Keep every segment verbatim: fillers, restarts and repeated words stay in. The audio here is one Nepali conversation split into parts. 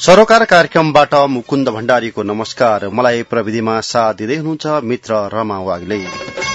सरोकार कार्यक्रमबाट मुकुन्द भण्डारीको नमस्कार। मलाई प्रविधिमा साथ दिँदै हुनुहुन्छ मित्र रमा वाग्ले।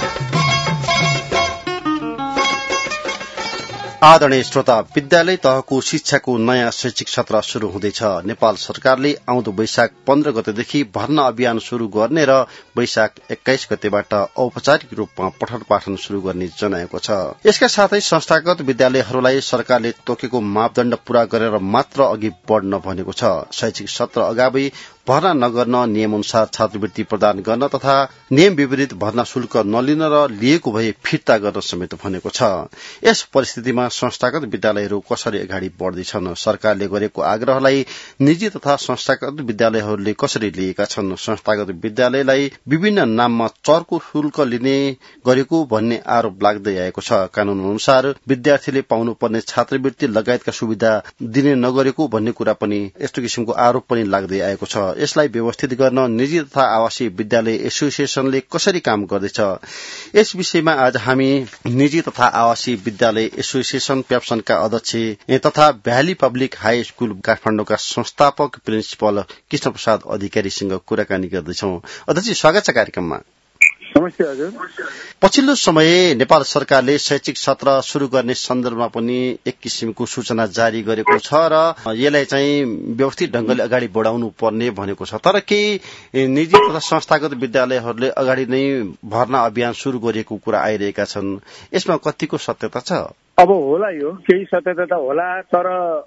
आदरणीय श्रोता, विद्यालय तहको शिक्षाको नयाँ शैक्षिक सत्र शुरू हुँदैछ। नेपाल सरकारले आउँदो वैशाख पन्ध्र गतेदेखि भर्ना अभियान शुरू गर्ने र वैशाख एक्काइस गतेबाट औपचारिक रूपमा पठन पाठन शुरू गर्ने जनाएको छ। यसका साथै संस्थागत विद्यालयहरूलाई सरकारले तोकेको मापदण्ड पूरा गरेर मात्र अघि बढ़न भनेको छ। शैक्षिक सत्र अगावै भर्ना नगर्न, नियम अनुसार छात्रवृत्ति प्रदान गर्न तथा नियम विपरीत भर्ना शुल्क नलिन र लिएको भए फिर्ता गर्न समेत भनेको छ। यस परिस्थितिमा संस्थागत विद्यालयहरू कसरी अगाडि बढ़दैछन्? सरकारले गरेको आग्रहलाई निजी तथा संस्थागत विद्यालयहरूले कसरी लिएका छन्? संस्थागत विद्यालयलाई विभिन्न नाममा चर्को शुल्क लिने गरेको भन्ने आरोप लाग्दै आएको छ। कानून अनुसार विद्यार्थीले पाउनुपर्ने छात्रवृत्ति लगायतका सुविधा दिने नगरेको भन्ने कुरा पनि यस्तो किसिमको आरोप पनि लाग्दै आएको छ। यसलाई व्यवस्थित गर्न निजी तथा आवासीय विद्यालय एसोसिएसनले कसरी काम गर्दैछ? यस विषयमा आज हामी निजी तथा आवासीय विद्यालय एसोसिएसन प्याप्सनका अध्यक्ष तथा भ्याली पब्लिक हाई स्कूल काठमाडौँका संस्थापक प्रिन्सिपल कृष्ण प्रसाद अधिकारीसँग कुराकानी गर्दैछौं। अध्यक्ष, स्वागत छ कार्यक्रममा। नमस्ते हजुर। पछिल्लो समय नेपाल सरकारले शैक्षिक सत्र शुरू गर्ने सन्दर्भमा पनि एक किसिमको सूचना जारी गरेको छ र यसलाई चाहिँ व्यवस्थित ढंगले अगाडि बढाउनु पर्ने भनेको छ। तर केही निजी तथा संस्थागत विद्यालयहरूले अगाडि नै भर्ना अभियान शुरू गरेको कुरा आइरहेका छन्। यसमा कतिको सत्यता छ? अब होला, यो केही सत्यता त होला, तर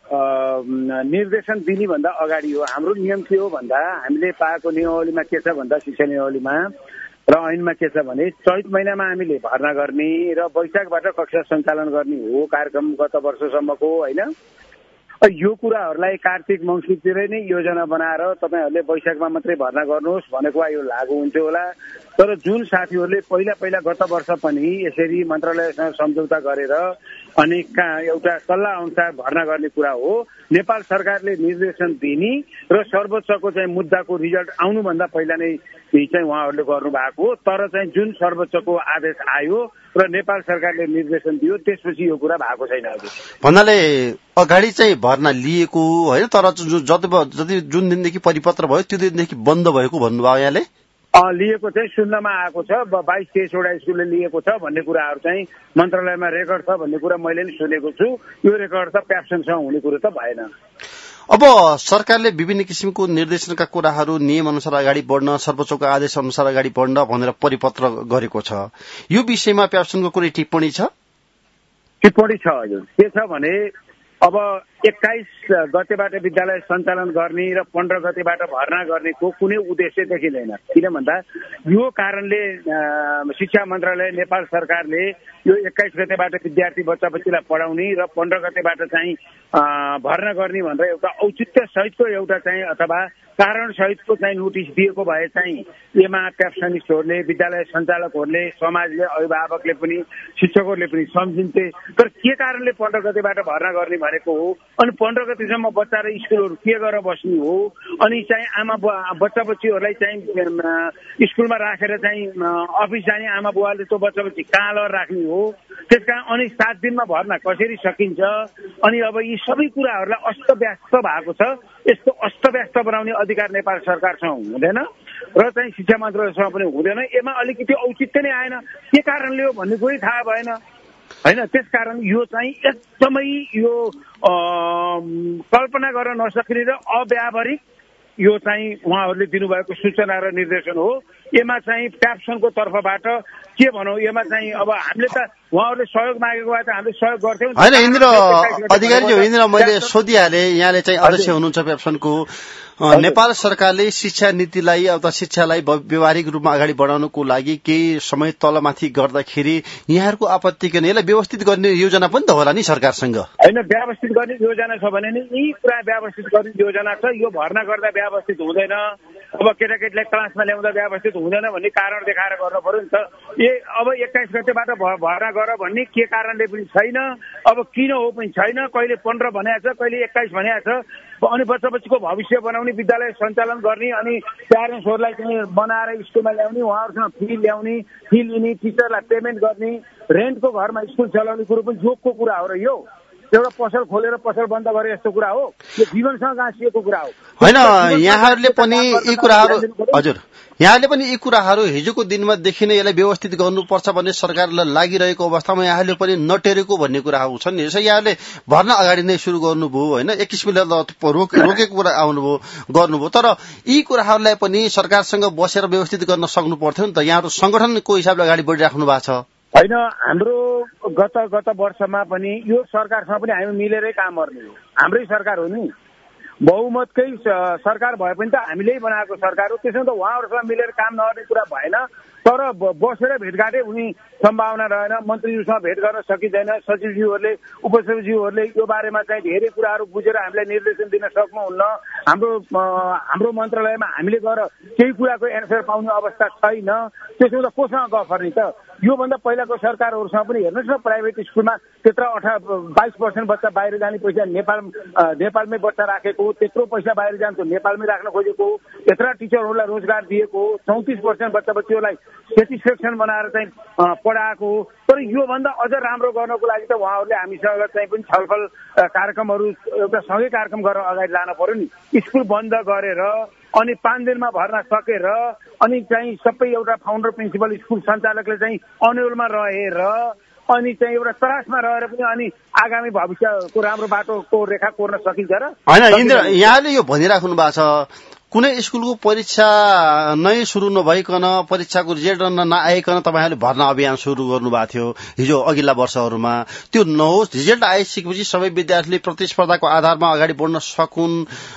निर्देशन दिने भन्दा अगाडि हो हाम्रो नियम के हो भन्दा हामीले पाएको नियमावलीमा के छ भन्दा शिक्षा नियमावलीमा र ऐनमा के छ भने चैत महिनामा हामीले भर्ना गर्ने र वैशाखबाट कक्षा सञ्चालन गर्ने हो कार्यक्रम गत वर्षसम्मको, होइन? यो कुराहरूलाई कार्तिक मङ्सिरतिरै नै योजना बनाएर तपाईँहरूले वैशाखमा मात्रै भर्ना गर्नुहोस् भनेको यो लागू हुन्थ्यो होला। तर जुन साथीहरूले पहिला पहिला गत वर्ष पनि यसरी मन्त्रालयसँग सम्झौता गरेर अनि एउटा सल्लाह अनुसार भर्ना गर्ने कुरा हो, नेपाल सरकारले निर्देशन दिने र सर्वोच्चको चाहिँ मुद्दाको रिजल्ट आउनुभन्दा पहिला नै चाहिँ उहाँहरूले गर्नु भएको हो। तर चाहिँ जुन सर्वोच्चको आदेश आयो र नेपाल सरकारले निर्देशन दियो त्यसपछि यो कुरा भएको छैन। भन्नाले अगाडि चाहिँ भर्ना लिएको होइन, तर जति जुन दिनदेखि परिपत्र भयो त्यो दिनदेखि बन्द भएको भन्नुभयो यहाँले? लिएको चाहिँ सुन्नमा आएको छ, बाइस तेइसवटा स्कुलले लिएको छ भन्ने कुराहरू चाहिँ मन्त्रालयमा रेकर्ड छ भन्ने कुरा मैले नि सुनेको छु। यो रेकर्ड त प्याप्सनसँग हुने कुरो त भएन। अब सरकारले विभिन्न किसिमको निर्देशनका कुराहरू नियम अनुसार अगाडि बढ्न, सर्वोच्चको आदेश अनुसार अगाडि बढ्न भनेर परिपत्र गरेको छ। यो विषयमा प्याप्सनको कुनै टिप्पणी छ? टिप्पणी छ हजुर। के छ भने अब एक्काइस गतेबाट विद्यालय सञ्चालन गर्ने र पन्ध्र गतेबाट भर्ना गर्नेको कुनै उद्देश्य देखिँदैन। किन भन्दा यो कारणले शिक्षा मन्त्रालय नेपाल सरकारले यो एक्काइस गतेबाट विद्यार्थी बच्चा बच्चीलाई पढाउने र पन्ध्र गतेबाट चाहिँ भर्ना गर्ने भनेर एउटा औचित्य सहितको एउटा चाहिँ अथवा कारण सहितको चाहिँ नोटिस दिएको भए चाहिँ यसमा प्याप्सनिस्टहरूले, विद्यालय सञ्चालकहरूले, समाजले, अभिभावकले पनि, शिक्षकहरूले पनि सम्झिन्थे। तर के कारणले पन्ध्र गतेबाट भर्ना गर्ने भनेको हो? अनि पन्ध्र गतेसम्म बच्चा र स्कुलहरू के गरेर बस्ने हो? अनि चाहिँ आमा बुवा बच्चा बच्चीहरूलाई चाहिँ स्कुलमा राखेर चाहिँ अफिस जाने आमा बुवाले त्यो बच्चा बच्ची कहाँ लगेर राख्ने हो? त्यस कारण अनि सात दिनमा भर्ना कसरी सकिन्छ? अनि अब यी सबै कुराहरूलाई अस्तव्यस्त भएको छ। यस्तो अस्तव्यस्त बनाउने अधिकार नेपाल सरकारसँग हुँदैन र चाहिँ शिक्षा मन्त्रालयसँग पनि हुँदैन। यसमा अलिकति औचित्य नै आएन। के कारणले हो भन्ने कुरै थाहा भएन, होइन? त्यसकारण यो चाहिँ एकदमै यो कल्पना गर्न नसकिने र अव्यावहारिक यो चाहिँ उहाँहरूले दिनुभएको सूचना र निर्देशन हो। यसमा चाहिँ प्याप्सनको तर्फबाट के भनौँ, यसमा चाहिँ अब हामीले त उहाँहरूले सहयोग मागेको भए त हामीले सहयोग गर्थ्यौँ होइन। इन्द्र अधिकारीज्यू, इन्द्र मैले सोधिहालेँ, यहाँले चाहिँ अध्यक्ष हुनुहुन्छ प्याप्सनको। नेपाल सरकारले शिक्षा नीतिलाई अथवा शिक्षालाई व्यवहारिक रूपमा अगाडि बढाउनको लागि केही समय तलमाथि गर्दाखेरि यहाँहरूको आपत्ति किन? यसलाई व्यवस्थित गर्ने योजना पनि त होला नि सरकारसँग? होइन, व्यवस्थित गर्ने योजना छ भने नि यी कुरा व्यवस्थित गर्ने योजना छ। यो भर्ना गर्दा व्यवस्थित हुँदैन, अब केटाकेटीलाई क्लासमा ल्याउँदा व्यवस्थित हुँदैन भन्ने कारण देखाएर गर्नु पर्यो नि त। ए अब एक्काइस गतेबाट भर्ना गर भन्ने के कारणले पनि छैन, अब किन हो पनि छैन। कहिले पन्ध्र भनेको छ, कहिले एक्काइस भनेको छ। अनि बच्चा बच्चीको भविष्य बनाउने, विद्यालय सञ्चालन गर्ने, अनि प्यारेन्ट्सहरूलाई चाहिँ बनाएर स्कुलमा ल्याउने, उहाँहरूसँग फी ल्याउने, फी लिने, टिचरलाई पेमेन्ट गर्ने, रेन्टको घरमा स्कुल चलाउने कुरो पनि जोगको कुरा हो र यो एउटा पसल खोलेर पसल बन्द गरे यस्तो कुरा हो? यो जीवनसँग गाँसिएको कुरा हो होइन। यहाँहरूले पनि यी कुराहरू हजुर यहाँले पनि यी कुराहरू हिजोको दिनमा देखि नै यसलाई व्यवस्थित गर्नुपर्छ भन्ने सरकारलाई लागिरहेको अवस्थामा यहाँले पनि नटेरेको भन्ने कुराहरू छन् नि। यसो यहाँले भर्ना अगाडि नै सुरु गर्नुभयो होइन, एक किसिमले रोक रोकेको कुरा आउनुभयो गर्नुभयो, तर यी कुराहरूलाई पनि सरकारसँग बसेर व्यवस्थित गर्न सक्नु पर्थ्यो नि त। यहाँहरू संगठनको हिसाबले अगाडि बढिराख्नु भएको छ होइन? हाम्रो गत गत वर्षमा पनि यो सरकारसँग पनि हामी मिलेरै काम गर्ने हो। हाम्रै सरकार हो नि, बहुमतकै सरकार भए पनि त हामीले बनाएको सरकार हो। त्यसमा त उहाँहरूसँग मिलेर काम नगर्ने कुरा भएन। तर बसेर भेटघाटै हुने सम्भावना रहेन, मन्त्रीहरूसँग भेट गर्न सकिँदैन, सचिवज्यूहरूले उपसचिवज्यूहरूले यो बारेमा चाहिँ धेरै कुराहरू बुझेर हामीलाई निर्देशन दिन सक्नुहुन्न। हाम्रो हाम्रो मन्त्रालयमा हामीले गएर केही कुराको एन्सर पाउने अवस्था छैन। त्यसो त कोसँग गफ गर्ने त? योभन्दा पहिलाको सरकारहरूसँग पनि हेर्नुहोस् न, प्राइभेट स्कुलमा त्यत्र अठा बाइस पर्सेन्ट बच्चा बाहिर जाने पैसा नेपाल नेपालमै बच्चा राखेको, त्यत्रो पैसा बाहिर जान्छ नेपालमै राख्न खोजेको, यत्र टिचरहरूलाई रोजगार दिएको, चौतिस पर्सेन्ट बच्चा बच्चीहरूलाई सेटिस्फ्याक्सन बनाएर चाहिँ पढाएको। तर योभन्दा अझ राम्रो गर्नको लागि त उहाँहरूले हामीसँग चाहिँ पनि छलफल कार्यक्रमहरू एउटा सँगै कार्यक्रम गरेर अगाडि लान पर्यो नि। स्कुल बन्द गरेर अनि पाँच दिनमा भर्ना सकेर अनि चाहिँ सबै एउटा फाउन्डर प्रिन्सिपल स्कुल सञ्चालकले चाहिँ अन्यलमा रहेर अनि चाहिँ एउटा त्रासमा रहेर पनि अनि आगामी भविष्यको राम्रो बाटोको रेखा कोर्न सकिन्छ र? होइन इन्द्र, यहाँले यो भनिराख्नु भएको छ कुनै स्कुलको परीक्षा नै सुरु नभइकन, परीक्षाको रिजल्ट नआइकन तपाईँहरूले भर्ना अभियान सुरु गर्नुभएको थियो हिजो अघिल्ला वर्षहरूमा। त्यो नहोस्, रिजल्ट आइसकेपछि सबै विद्यार्थीले प्रतिस्पर्धाको आधारमा अगाडि बढ्न सकुन्,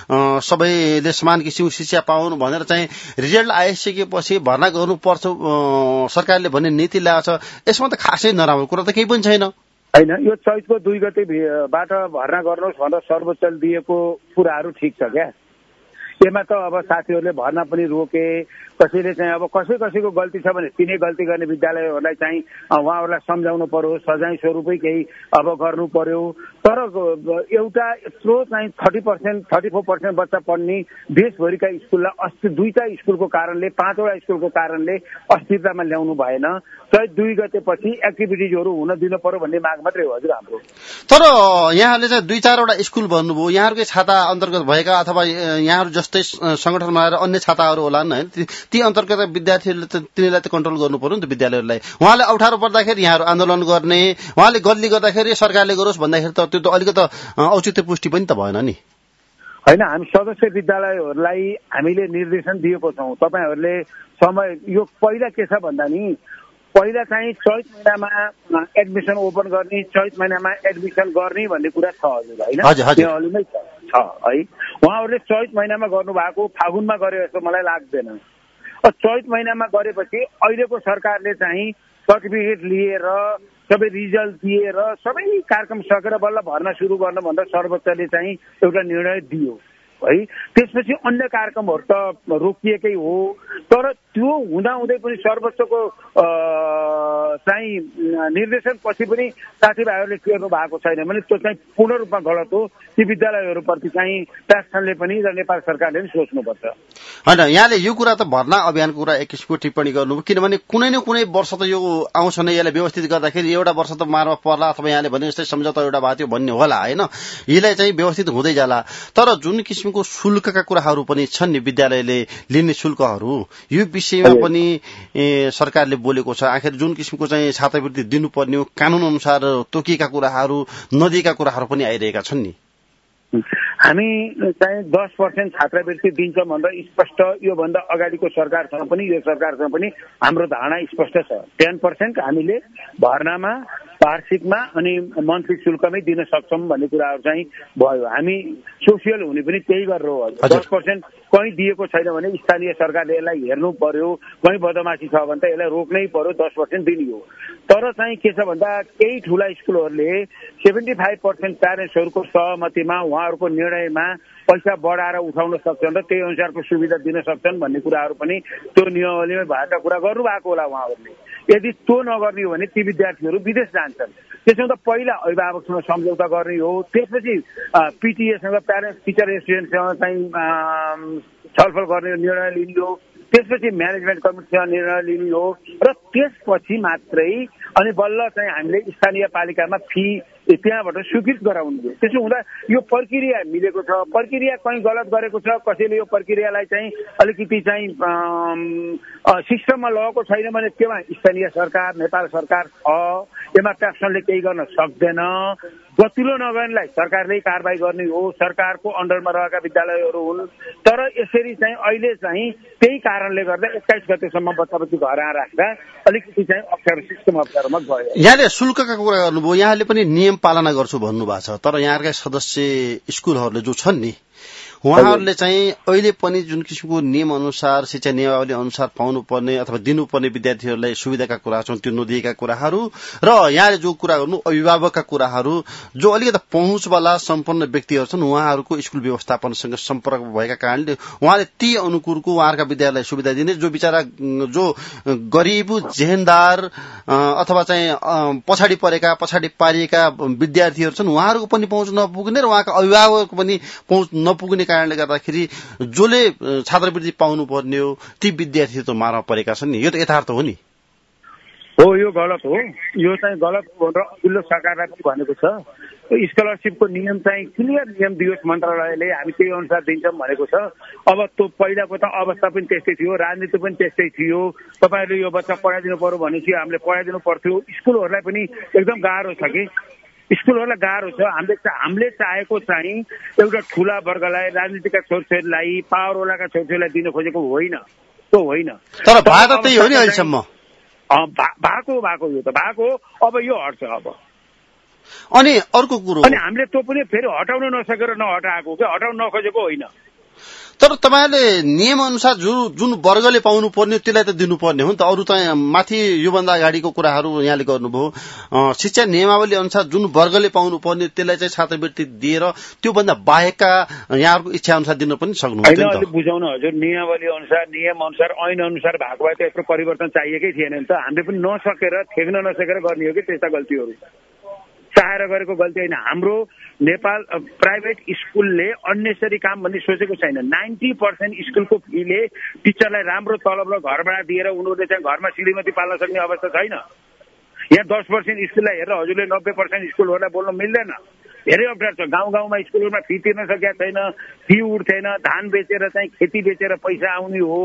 सबैले समान किसिमको शिक्षा पाउन् भनेर चाहिँ रिजल्ट आइसकेपछि भर्ना गर्नुपर्छ सरकारले भन्ने नीति ल्याएको छ। यसमा त खासै नराम्रो कुरा त केही पनि छैन। होइन, यो चैतको दुई गतेबाट भर्ना गर्नुहोस् भनेर सर्वोच्चले दिएको कुराहरू ठिक छ क्या। यसमा त अब साथीहरूले भर्ना पनि रोके, कसैले चाहिँ अब कसै कसैको गल्ती छ भने तिनै गल्ती गर्ने विद्यालयहरूलाई चाहिँ उहाँहरूलाई सम्झाउनु पर्यो, सजाय स्वरूपै केही अब गर्नु पर्यो। तर एउटा यत्रो चाहिँ thirty percent thirty four percent बच्चा पढ्ने देशभरिका स्कुललाई अस्ति दुईटा स्कुलको कारणले, पाँचवटा स्कुलको कारणले अस्थिरतामा ल्याउनु भएन। सय दुई गतेपछि एक्टिभिटिजहरू हुन दिनु पर्यो भन्ने माग मात्रै हो हजुर हाम्रो। तर यहाँले चाहिँ दुई चारवटा स्कुल भन्नुभयो, यहाँहरूकै छाता अन्तर्गत भएका अथवा यहाँहरू जस्तै संगठन बनाएर अन्य छाताहरू होलान् होइन, ती अन्तर्गत विद्यार्थीहरूले त तिनीहरूलाई त कन्ट्रोल गर्नु पर्यो नि त विद्यालयहरूलाई। उहाँले अप्ठ्यारो पर्दाखेरि यहाँहरू आन्दोलन गर्ने, उहाँले गल्ती गर्दाखेरि सरकारले गरोस् भन्दाखेरि त त्यो त अलिकति औचित्य पुष्टि पनि त भएन नि। होइन, हामी सदस्य विद्यालयहरूलाई हामीले निर्देशन दिएको छौँ। तपाईँहरूले समय यो पहिला के छ भन्दा नि, पहिला चाहिँ चैत महिनामा एडमिसन ओपन गर्ने, चैत महिनामा एडमिसन गर्ने भन्ने कुरा छ हजुर होइन, त्यो छ है। उहाँहरूले चैत महिनामा गर्नुभएको फागुनमा गरे जस्तो मलाई लाग्दैन। चैत महिनामा गरेपछि अहिलेको सरकारले चाहिँ सर्टिफिकेट लिएर सबै रिजल्ट दिएर सबै कार्यक्रम सकेर बल्ल भर्ना सुरु गर्न भनेर सर्वोच्चले चाहिँ एउटा निर्णय दियो है। त्यसपछि अन्य कार्यक्रमहरू त रोकिएकै हो। तर त्यो हुँदाहुँदै पनि सर्वोच्चको चाहिँ निर्देशन पछि पनि साथीभाइहरूले टेर्नु भएको छैन भने त्यो चाहिँ पूर्ण रूपमा गलत हो। ती विद्यालयहरूप्रति चाहिँ शासनले पनि र नेपाल सरकारले पनि सोच्नुपर्छ। होइन, यहाँले यो कुरा त भर्ना अभियानको कुरा एक किसिमको टिप्पणी गर्नुभयो, किनभने कुनै न कुनै वर्ष त यो आउँछ नै, यसलाई व्यवस्थित गर्दाखेरि एउटा वर्ष त मारमा पर्ला अथवा यहाँले भने जस्तै सम्झौता एउटा भएको थियो भन्ने होला होइन, यसलाई चाहिँ व्यवस्थित हुँदै जाला। तर जुन किसिमको शुल्कका कुराहरू पनि छन् नि, विद्यालयले लिने शुल्कहरू, यो विषयमा पनि सरकारले बोलेको छ। आखिर जुन किसिमको चाहिँ छात्रवृत्ति दिनुपर्ने कानून अनुसार तोकिएका कुराहरू नदिएका कुराहरू पनि आइरहेका छन् नि। हामी चाहिँ दस पर्सेन्ट छात्रवृत्ति दिन्छौँ भनेर स्पष्ट योभन्दा अगाडिको सरकारसँग पनि यो सरकारसँग पनि हाम्रो धारणा स्पष्ट छ। टेन पर्सेन्ट हामीले भर्नामा, वार्षिकमा अनि मन्थली शुल्कमै दिन सक्छौँ भन्ने कुराहरू चाहिँ भयो। हामी सोसियल हुने पनि त्यही गरेर हो। दस पर्सेन्ट कहीँ दिएको छैन भने स्थानीय सरकारले यसलाई हेर्नु पर्यो, कहीँ बदमासी छ भने त यसलाई रोक्नै पर्यो, दस पर्सेन्ट दिने हो। तर चाहिँ के छ भन्दा केही ठुला स्कुलहरूले सेभेन्टी फाइभ पर्सेन्ट प्यारेन्ट्सहरूको सहमतिमा उहाँहरूको निर्णयमा पैसा बढाएर उठाउन सक्छन् र त्यही अनुसारको सुविधा दिन सक्छन् भन्ने कुराहरू पनि त्यो नियमावलीमा भएका कुरा गर्नुभएको होला उहाँहरूले। यदि त्यो नगर्ने हो भने ती विद्यार्थीहरू विदेश जान्छन्। त्यसमा त पहिला अभिभावकसँग सम्झौता गर्ने हो, त्यसपछि पिटिएसँग प्यारेन्ट्स टिचर एसोसिएसनसँग चाहिँ छलफल गर्ने निर्णय लिने हो, त्यसपछि म्यानेजमेन्ट कमिटीसँग निर्णय लिने हो र त्यसपछि मात्रै अनि बल्ल चाहिँ हामीले स्थानीय पालिकामा फी त्यहाँबाट स्वीकृत गराउनु हो। त्यसो हुँदा यो प्रक्रिया मिलेको छ, प्रक्रिया कहीँ गलत गरेको छ, कसैले यो प्रक्रियालाई चाहिँ अलिकति चाहिँ सिस्टममा लगेको छैन भने त्यसमा स्थानीय सरकार नेपाल सरकार छ, यसमा ट्याक्सनले केही गर्न सक्दैन। गतिलो नगर्नेलाई सरकारले कारबाही गर्ने हो, सरकारको अन्डरमा रहेका विद्यालयहरू हुन्। तर यसरी चाहिँ अहिले चाहिँ त्यही कारणले गर्दा एक्काइस गतेसम्म बच्चा बच्ची घर आएर राख्दा अलिकति चाहिँ अप्ठ्यारो सिस्टम अप्ठ्यारोमा गयो। यहाँले शुल्कका कुरा गर्नुभयो, यहाँले पनि नियम पालना गर्छु भन्नुभएको छ, तर यहाँका सदस्य स्कुलहरूले जो छन् नि उहाँहरूले चाहिँ अहिले पनि जुन किसिमको नियम अनुसार शिक्षा नियमावली अनुसार पाउनुपर्ने अथवा दिनुपर्ने विद्यार्थीहरूलाई सुविधाका कुरा छन् त्यो नदिएका कुराहरू र यहाँले जो कुरा गर्नु अभिभावकका कुराहरू जो अलिकति पहुँचवाला सम्पन्न व्यक्तिहरू छन् उहाँहरूको स्कुल व्यवस्थापनसँग सम्पर्क भएका कारणले उहाँले ती अनुकूलको उहाँहरूका विद्यार्थीलाई सुविधा दिने, जो बिचरा जो गरिब जेहेन्दार अथवा चाहिँ पछाडि परेका पछाडि पारिएका विद्यार्थीहरू छन् उहाँहरूको पनि पहुँच नपुग्ने र उहाँका अभिभावकको पनि पहुँच नपुग्ने कारणले गर्दाखेरि जसले छात्रवृत्ति पाउनु पर्ने हो ती विद्यार्थी त मारमा परेका छन् नि। यो त यथार्थ हो नि। हो, यो गलत हो, यो चाहिँ गलत हो र अघिल्लो सरकारलाई पनि भनेको छ स्कलरसिपको नियम चाहिँ क्लियर नियम दियोस् मन्त्रालयले, हामी त्यही अनुसार दिन्छौँ भनेको छ। अब त्यो पहिलाको त अवस्था पनि त्यस्तै थियो, राजनीति पनि त्यस्तै थियो। तपाईँहरूले यो बच्चा पढाइदिनु पर्यो भनेपछि हामीले पढाइदिनु पर्थ्यो। स्कुलहरूलाई पनि एकदम गाह्रो छ कि स्कुलहरूलाई गाह्रो छ। हामीले हामीले चाहेको चाहिँ एउटा ठुला वर्गलाई राजनीतिका छोरछोरीलाई पावरवालाका छोरछोरीलाई दिन खोजेको होइन, त्यो होइन। तर भए त त्यही हो नि अहिलेसम्म। भएको भएको यो त भएको अब यो हट्छ। अब अनि अर्को कुरो अनि हामीले त्यो पनि फेरि हटाउन नसकेर नहटाएको कि हटाउन नखोजेको होइन। तर तपाईँले नियम अनुसार जुन जुन वर्गले पाउनु पर्ने त्यसलाई त दिनुपर्ने हो नि त। अरू त माथि योभन्दा अगाडिको कुराहरू यहाँले गर्नुभयो, शिक्षा नियमावली अनुसार जुन वर्गले पाउनु पर्ने त्यसलाई चाहिँ छात्रवृत्ति दिएर त्योभन्दा बाहेकका यहाँहरूको इच्छा अनुसार दिन पनि सक्नुहुन्छ नि त। बुझाउन हजुर, नियमावली अनुसार नियम अनुसार ऐन अनुसार भएको भए त यस्तो परिवर्तन चाहिएकै थिएन नि त। हामीले पनि नसकेर ठेक्न नसकेर गर्ने हो कि त्यस्ता गल्तीहरू, चाहेर गरेको गल्ती होइन। हाम्रो नेपाल प्राइभेट स्कुलले अन्नेसरी काम भन्ने सोचेको छैन। नाइन्टी पर्सेन्ट स्कुलको फीले टिचरलाई राम्रो तलब र घरबाट दिएर उनीहरूले चाहिँ घरमा श्रीमती पाल्न सक्ने अवस्था छैन। यहाँ दस पर्सेन्ट स्कुललाई हेरेर हजुरले नब्बे पर्सेन्ट स्कुलहरूलाई बोल्नु मिल्दैन। धेरै अप्ठ्यारो छ। गाउँ गाउँमा स्कुलहरूमा फी तिर्न सकेका छैन, फी उठ्थेन, धान बेचेर चाहिँ खेती बेचेर पैसा आउने हो।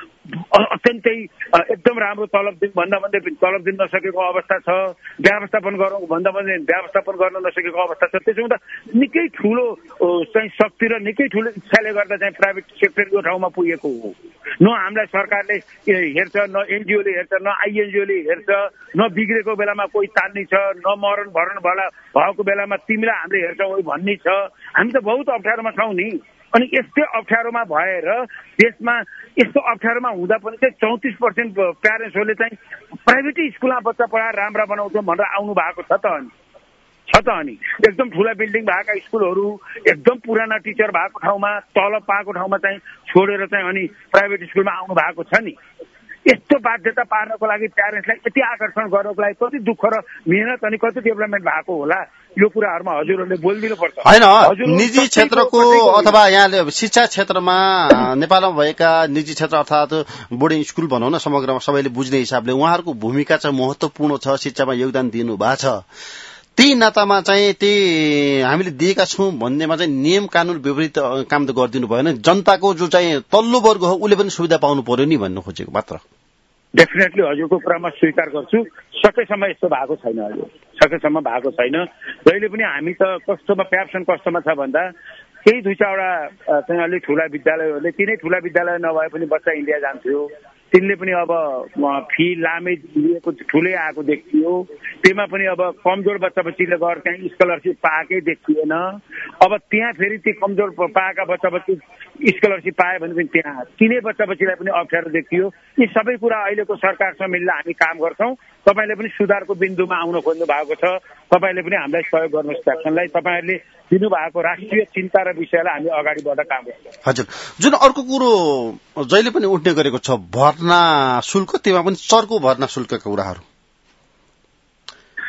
अत्यन्तै एकदम राम्रो तलब दिन भन्दा भन्दै तलब दिन नसकेको अवस्था छ। व्यवस्थापन गरौँ भन्दा भन्दै व्यवस्थापन गर्न नसकेको अवस्था छ। त्यसो हुँदा निकै ठुलो चाहिँ शक्ति र निकै ठुलो इच्छाले गर्दा चाहिँ प्राइभेट सेक्टर यो ठाउँमा पुगेको हो। न हामीलाई सरकारले हेर्छ, न एनजिओले हेर्छ, न आइएनजिओले हेर्छ, न बिग्रेको बेलामा कोही तान्ने छ, न मरण भरण भला भएको बेलामा तिमीलाई हामीले हेर्छौँ भन्ने छ। हामी त बहुत अप्ठ्यारोमा छौँ नि। अनि यस्तै अप्ठ्यारोमा भएर देशमा यस्तो अप्ठ्यारोमा हुँदा पनि चाहिँ चौतिस पर्सेन्ट प्यारेन्ट्सहरूले चाहिँ प्राइभेटै स्कुलमा बच्चा पढाएर राम्रा बनाउँछौँ भनेर आउनु भएको छ त अनि छ त अनि एकदम ठुला बिल्डिङ भएका स्कुलहरू एकदम पुराना टिचर भएको ठाउँमा तलब पाएको ठाउँमा चाहिँ छोडेर चाहिँ अनि प्राइभेट स्कुलमा आउनु भएको छ नि। यस्तो बाध्यता पार्नको लागि प्यारेन्ट्सलाई यति आकर्षण गर्नको लागि कति दुःख र मेहनत अनि कति डेभलपमेन्ट भएको होला, यो कुराहरूमा हजुरहरूले बोलिदिनु पर्छ। होइन, निजी क्षेत्रको अथवा यहाँले शिक्षा क्षेत्रमा नेपालमा भएका निजी क्षेत्र अर्थात् बोर्डिङ स्कुल भनौँ न समग्रमा सबैले बुझ्ने हिसाबले उहाँहरूको भूमिका चाहिँ महत्त्वपूर्ण छ, शिक्षामा योगदान दिनु भएको छ। त्यही नातामा चाहिँ त्यही हामीले दिएका छौँ भन्नेमा चाहिँ नियम कानून विपरीत काम त गरिदिनु भएन। जनताको जो चाहिँ तल्लो वर्ग हो उसले पनि सुविधा पाउनु पर्यो नि भन्नु खोजेको मात्र। डेफिनेटली हजुरको कुरामा स्वीकार गर्छु। सकेसम्म यस्तो भएको छैन, हजुर सकेसम्म भएको छैन। जहिले पनि हामी त कस्तोमा प्याप्सन कस्तोमा छ भन्दा केही दुई चारवटा चाहिँ अलिक ठुला विद्यालयहरूले तिनै ठुला विद्यालय नभए पनि बच्चा इन्डिया जान्थ्यो, तिनले पनि अब फी लामै दिएको ठुलै आएको देखियो। त्यसमा पनि अब कमजोर बच्चा बच्चीले गएर त्यहाँ स्कलरसिप पाएकै देखिएन। अब त्यहाँ फेरि ती कमजोर पाएका बच्चा बच्ची स्कलरसिप पायो भने पनि त्यहाँ तिनै बच्चा बच्चीलाई पनि अप्ठ्यारो देखियो। यी सबै कुरा अहिलेको सरकारसँग मिल्दा हामी काम गर्छौँ। तपाईँले पनि सुधारको बिन्दुमा आउन खोज्नु भएको छ। तपाईँले पनि हामीलाई सहयोग गर्नुहोस् ट्याक्सनलाई। तपाईँहरूले दिनुभएको राष्ट्रिय चिन्ता र विषयलाई हामी अगाडि बढ्न काम गर्छौँ। हजुर, जुन अर्को कुरो जहिले पनि उठ्ने गरेको छ भर्ना शुल्क, त्यसमा पनि चर्को भर्ना शुल्कका कुराहरू।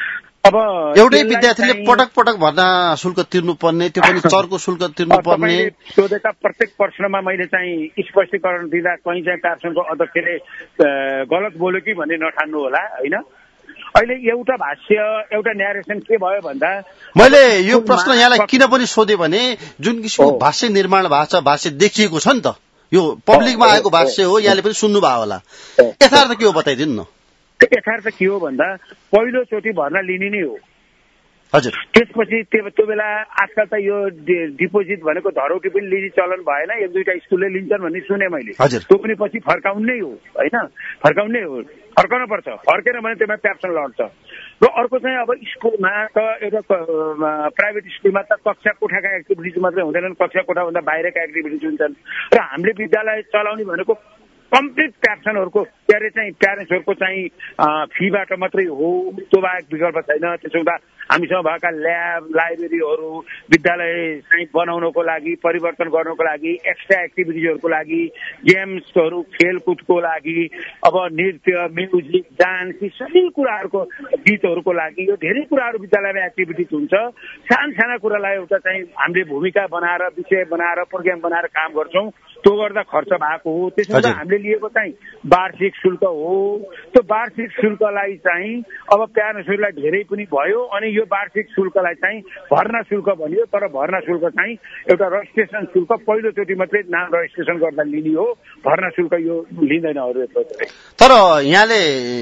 अब एउटै विद्यार्थीले पटक पटक भर्ना शुल्क तिर्नुपर्ने, त्यो पनि चरको शुल्क तिर्नुपर्ने सोधेका प्रत्येक प्रश्नमा मैले चाहिँ स्पष्टीकरण दिँदा कहीँ चाहिँ प्याप्सनको अध्यक्षले गलत बोल्यो कि भन्ने नठान्नु होला होइन। अहिले एउटा भाष्य एउटा न्यारेसन के भयो भन्दा मैले यो प्रश्न यहाँलाई किन पनि सोधेँ भने जुन किसिमको भाष्य निर्माण भएको छ, भाष्य देखिएको छ नि त, यो पब्लिकमा आएको भाष्य हो, यहाँले पनि सुन्नुभयो होला, यथार्थ के हो बताइदिनु न। यथार्थ के हो भन्दा पहिलोचोटि भर्ना लिने नै हो। हजुर। त्यसपछि त्यो त्यो बेला आजकल त यो डिपोजिट भनेको धरौटी पनि लिने चलन भएन, एक दुईटा स्कुलले लिन्छन् भन्ने सुने मैले। त्यो पनि पछि फर्काउनै हो होइन, फर्काउनै हो, फर्काउनु पर्छ, फर्केन भने त्यसमा प्याप्सन लड्छ। र अर्को चाहिँ अब स्कुलमा त एउटा प्राइभेट स्कुलमा त कक्षा कोठाका एक्टिभिटिज मात्रै हुँदैनन्, कक्षा कोठाभन्दा बाहिरका एक्टिभिटिज हुन्छन्। र हामीले विद्यालय चलाउने भनेको कम्प्लिट प्याप्सनहरूको के अरे चाहिँ प्यारेन्ट्सहरूको चाहिँ फीबाट मात्रै हो, त्यो बाहेक विकल्प छैन। त्यसो हुँदा हामीसँग भएका ल्याब, लाइब्रेरीहरू, विद्यालय चाहिँ बनाउनको लागि, परिवर्तन गर्नको लागि, एक्स्ट्रा एक्टिभिटिजहरूको लागि, गेम्सहरू, खेलकुदको लागि, अब नृत्य, म्युजिक, डान्स, यी सबै कुराहरूको, गीतहरूको लागि यो धेरै कुराहरू विद्यालयमा एक्टिभिटिज हुन्छ। सानसाना कुरालाई एउटा चाहिँ हामीले भूमिका बनाएर, विषय बनाएर, प्रोग्राम बनाएर काम गर्छौँ, त्यो गर्दा खर्च भएको हो। त्यसो हुँदा हामीले लिएको चाहिँ वार्षिक शुल्क हो। त्यो वार्षिक शुल्कलाई चाहिँ अब प्यारेन्ट्सहरूलाई धेरै पनि भयो, अनि यो वार्षिक शुल्कलाई चाहिँ भर्ना शुल्क भनियो। तर भर्ना शुल्क चाहिँ एउटा रजिस्ट्रेसन शुल्क, पहिलोचोटि मात्रै नाम रजिस्ट्रेसन गर्दा लिने हो, भर्ना शुल्क यो लिँदैन अरू। तर यहाँले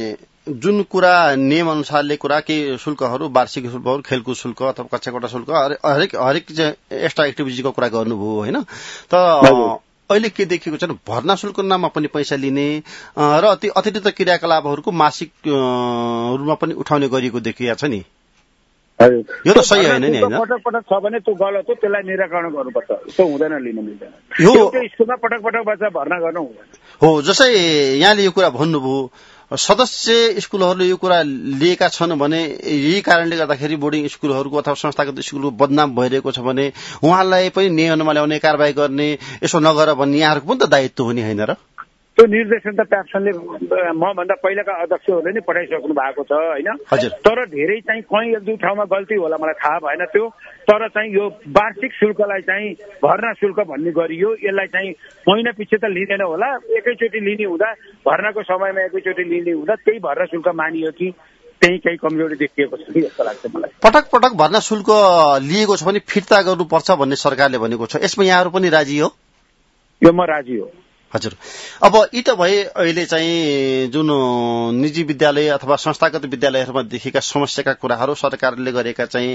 जुन कुरा नियम अनुसारले कुरा के शुल्कहरू, वार्षिक शुल्कहरू, खेलकुद शुल्क अथवा कक्षा कोठा शुल्क, हरेक हरेक एक्स्ट्रा एक्टिभिटीको कुरा गर्नुभयो होइन। तर अहिले के देखिएको छ भर्ना शुल्कको नाममा पनि पैसा लिने र अति अतिरिक्त क्रियाकलापहरूको मासिक रूपमा पनि उठाउने गरिएको देखिएको छ नि। यो त सही होइन नि होइन। पटक पटक छ भने त्यो गलत हो, त्यसलाई निराकरण गर्नुपर्छ। त्यो हुँदैन, लिन मिल्दैन। यो स्कुलमा पटक पटक बच्चा भर्ना गर्नु हुँदैन हो। जसै यहाँले यो कुरा भन्नुभयो, सदस्य स्कुलहरूले यो कुरा लिएका छन् भने यही कारणले गर्दाखेरि बोर्डिङ स्कुलहरूको अथवा संस्थागत स्कुलको बदनाम भइरहेको छ भने उहाँलाई पनि नियममा ल्याउने, कारबाही गर्ने, यसो नगर भन्ने यहाँहरूको पनि त दायित्व हो नि होइन र? त्यो निर्देशन त प्याप्सनले मभन्दा पहिलाका अध्यक्षहरूले नै पठाइसक्नु भएको छ होइन। तर धेरै चाहिँ कहीँ एक दुई ठाउँमा गल्ती होला, मलाई थाहा भएन त्यो। तर चाहिँ यो वार्षिक शुल्कलाई चाहिँ भर्ना शुल्क भन्ने गरियो। यसलाई चाहिँ महिना पछि त लिँदैन होला, एकैचोटि लिने हुँदा, भर्नाको समयमा एकैचोटि लिने हुँदा त्यही भर्ना शुल्क मानियो कि त्यही केही कमजोरी देखिएको छ कि जस्तो लाग्छ मलाई। पटक पटक भर्ना शुल्क लिएको छ भने फिर्ता गर्नुपर्छ भन्ने सरकारले भनेको छ, यसमा यहाँहरू पनि राजी हो? यो म राजी हो। हजुर। अब यी त भए अहिले चाहिँ जुन निजी विद्यालय अथवा संस्थागत विद्यालयहरूमा देखिएका समस्याका कुराहरू, सरकारले गरेका चाहिँ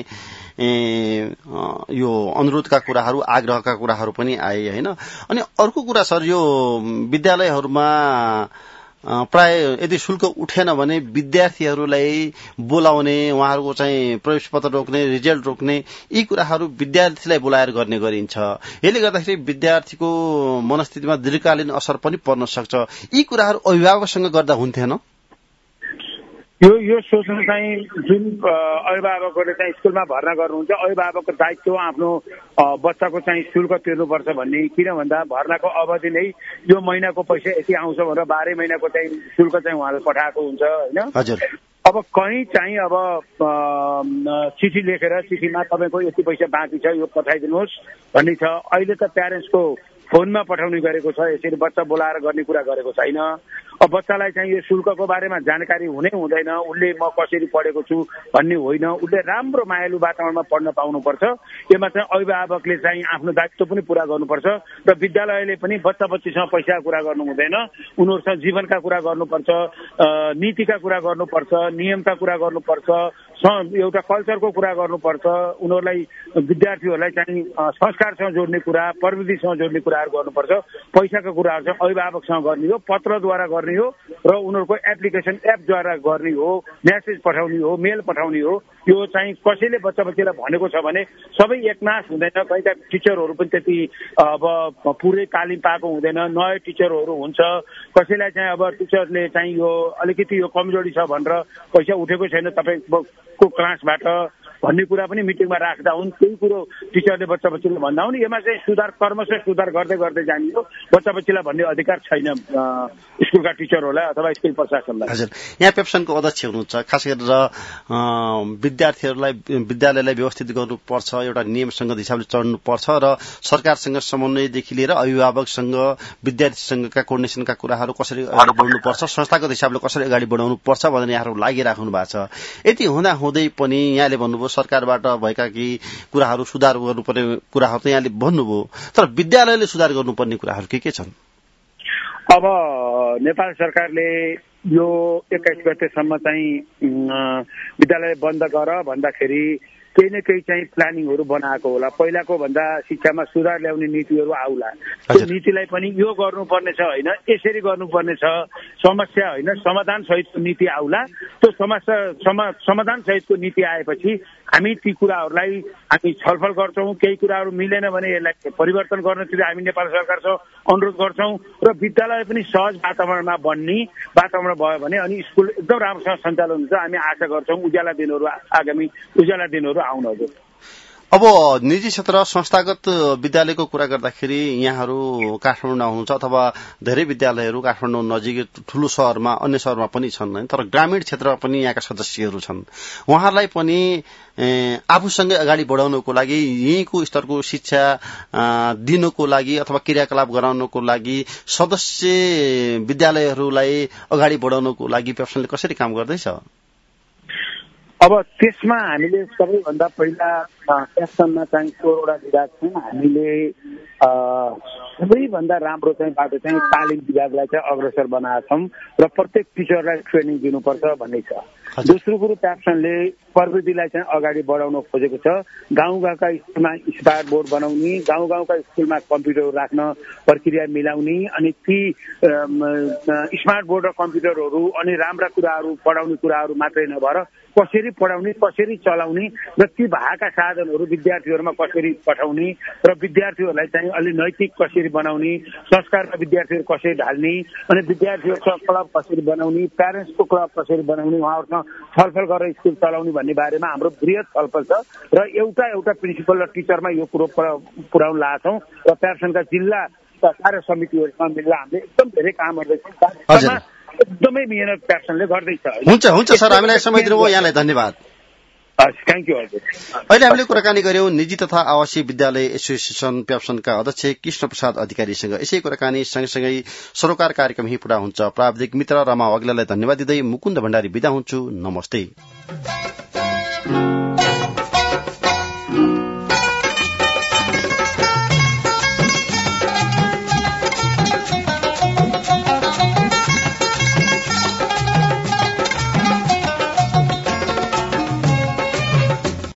यो अनुरोधका कुराहरू, आग्रहका कुराहरू पनि आए होइन। अनि अर्को कुरा सर, यो विद्यालयहरूमा प्राय यदि शुल्क उठेन भने विद्यार्थीहरूलाई बोलाउने, उहाँहरूको चाहिँ प्रवेश पत्र रोक्ने, रिजल्ट रोक्ने, यी कुराहरू विद्यार्थीलाई बोलाएर गर्ने गरिन्छ। यसले गर्दाखेरि विद्यार्थीको मनस्थितिमा दीर्घकालीन असर पनि पर्न सक्छ। यी कुराहरू अभिभावकसँग गर्दा हुन्थेन? यो यो सोच्नु चाहिँ जुन अभिभावकहरूले चाहिँ स्कुलमा भर्ना गर्नुहुन्छ, अभिभावकको दायित्व आफ्नो बच्चाको चाहिँ शुल्क तिर्नुपर्छ भन्ने। किन भन्दा भर्नाको अवधि नै यो महिनाको पैसा यति आउँछ भनेर बाह्रै महिनाको चाहिँ शुल्क चाहिँ उहाँले पठाएको हुन्छ होइन। अब कहीँ चाहिँ अब चिठी लेखेर चिठीमा तपाईँको यति पैसा बाँकी छ, यो पठाइदिनुहोस् भन्ने छ। अहिले त प्यारेन्ट्सको फोनमा पठाउने गरेको छ, यसरी बच्चा बोलाएर गर्ने कुरा गरेको छैन। अब बच्चालाई चाहिँ यो शुल्कको बारेमा जानकारी हुनै हुँदैन, उसले म कसरी पढेको छु भन्ने होइन, उसले राम्रो मायालु वातावरणमा पढ्न पाउनुपर्छ। यसमा चाहिँ अभिभावकले चाहिँ आफ्नो दायित्व पनि पुरा गर्नुपर्छ र विद्यालयले पनि बच्चा बच्चीसँग पैसाको कुरा गर्नु हुँदैन, उनीहरूसँग जीवनका कुरा गर्नुपर्छ, नीतिका कुरा गर्नुपर्छ, नियमका कुरा गर्नुपर्छ, एउटा कल्चरको कुरा गर्नुपर्छ, उनीहरूलाई विद्यार्थीहरूलाई चाहिँ संस्कारसँग जोड्ने कुरा, प्रविधिसँग जोड्ने कुराहरू गर्नुपर्छ। पैसाको कुराहरू चाहिँ अभिभावकसँग गर्ने हो, पत्रद्वारा गर्ने हो र उनीहरूको एप्लिकेसन एपद्वारा गर्ने हो, म्यासेज पठाउने हो, मेल पठाउने हो। यो चाहिँ कसैले बच्चा बच्चीलाई भनेको छ भने सबै एकनाश हुँदैन। कहीँका टिचरहरू पनि त्यति अब पुरै तालिम पाएको हुँदैन, नयाँ टिचरहरू हुन्छ। कसैलाई चाहिँ अब टिचरले चाहिँ यो अलिकति यो कमजोरी छ भनेर पैसा उठेको छैन तपाईँको क्लासबाट भन्ने कुरा पनि मिटिङमा राख्दा हुन्। त्यही कुरो टिचरले बच्चा बच्चीले भन्दा हुन्। यसमा चाहिँ सुधार क्रमशः सुधार गर्दै गर्दै जाने हो। बच्चा बच्चीलाई भन्ने अधिकार छैन स्कुलका टिचरहरूलाई अथवा स्कुल प्रशासनलाई। हजुर, यहाँ पेप्सनको अध्यक्ष हुनुहुन्छ, खास गरेर विद्यार्थीहरूलाई विद्यालयलाई व्यवस्थित गर्नुपर्छ, एउटा नियमसँग हिसाबले चढ्नुपर्छ र सरकारसँग समन्वयदेखि लिएर अभिभावकसँग विद्यार्थीसँगका कोर्डिनेसनका कुराहरू कसरी अगाडि बढ्नुपर्छ, संस्थागत हिसाबले कसरी अगाडि बढाउनु पर्छ भनेर यहाँहरू लागिराख्नु भएको छ। यति हुँदा हुँदै पनि यहाँले भन्नुभयो सरकारबाट भएका केही कुराहरू सुधार गर्नुपर्ने कुराहरू त यहाँले भन्नुभयो, तर विद्यालयले सुधार गर्नुपर्ने कुराहरू के के छन्? अब नेपाल सरकारले यो एक्काइस गतेसम्म चाहिँ विद्यालय बन्द गर भन्दाखेरि केही न केही चाहिँ प्लानिङहरू बनाएको होला। पहिलाको भन्दा शिक्षामा सुधार ल्याउने नीतिहरू आउला। त्यो नीतिलाई पनि यो गर्नुपर्ने छ होइन, यसरी गर्नुपर्ने छ, समस्या होइन समाधान सहितको नीति आउला। त्यो समस्या समाधान सहितको नीति आएपछि हामी ती कुराहरूलाई हामी छलफल गर्छौँ। केही कुराहरू मिलेन भने यसलाई परिवर्तन गर्नतिर हामी नेपाल सरकारसँग अनुरोध गर्छौँ र विद्यालय पनि सहज वातावरणमा बन्ने वातावरण भयो भने अनि स्कुल एकदम राम्रोसँग सञ्चालन हुन्छ। हामी आशा गर्छौँ उज्याला दिनहरू आगामी उज्याला दिनहरू आउन। हजुर, अब निजी क्षेत्र संस्थागत विद्यालयको कुरा गर्दाखेरि यहाँहरू काठमाडौँ हुनुहुन्छ अथवा धेरै विद्यालयहरू काठमाडौँ नजिकै ठूलो शहरमा अन्य शहरमा पनि छन्, तर ग्रामीण क्षेत्रमा पनि यहाँका सदस्यहरू छन्। उहाँहरूलाई पनि आफूसँगै अगाडि बढाउनको लागि यहीँको स्तरको शिक्षा दिनको लागि अथवा क्रियाकलाप गराउनको लागि सदस्य विद्यालयहरूलाई अगाडि बढाउनको लागि पेप्सनले कसरी काम गर्दैछ? अब त्यसमा हामीले सबैभन्दा पहिला पेप्सनमा चाहिँ सोह्रवटा विभाग छन्। हामीले सबैभन्दा राम्रो चाहिँ बाटो चाहिँ तालिम विभागलाई चाहिँ अग्रसर बनाएका छौँ र प्रत्येक टिचरलाई ट्रेनिङ दिनुपर्छ भन्ने छ। दोस्रो कुरो पेप्सनले प्रविधिलाई चाहिँ अगाडि बढाउन खोजेको छ। गाउँ गाउँका स्कुलमा स्मार्ट बोर्ड बनाउने, गाउँ गाउँका स्कुलमा कम्प्युटर राख्न प्रक्रिया मिलाउने अनि ती स्मार्ट बोर्ड र कम्प्युटरहरू अनि राम्रा कुराहरू पढाउने कुराहरू मात्रै नभएर कसरी पढाउने, कसरी चलाउने र ती भएका साधनहरू विद्यार्थीहरूमा कसरी पठाउने र विद्यार्थीहरूलाई चाहिँ अलि नैतिक कसरी बनाउने, संस्कारमा विद्यार्थीहरू कसरी ढाल्ने अनि विद्यार्थीहरूको क्लब कसरी बनाउने, प्यारेन्ट्सको क्लब कसरी बनाउने, उहाँहरूसँग छलफल गरेर स्कुल चलाउने भन्ने बारेमा हाम्रो बृहत छलफल छ र एउटा एउटा प्रिन्सिपल र टिचरमा यो कुरो पुर्याउन लाग्छौँ र पेप्सनका जिल्ला कार्य समितिहरूसँग मिलेर हामीले एकदम धेरै काम गर्दैछौँ। एकदमै मिहिनेत पेप्सनले गर्दैछ। हुन्छ हुन्छ सर, हामीलाई समय दिनुभयो, यहाँलाई धन्यवाद। Thank you. हजुर, अहिले हामीले कुराकानी गर्यौं निजी तथा आवासीय विद्यालय एसोसिएसन पेप्सनका अध्यक्ष कृष्ण प्रसाद अधिकारीसँग। यसै कुराकानी सँगसँगै सरोकार कार्यक्रम यही पूरा हुन्छ। प्राविधिक मित्र रमा अग्लालाई धन्यवाद दिँदै मुकुन्द भण्डारी बिदा हुन्छु। नमस्ते।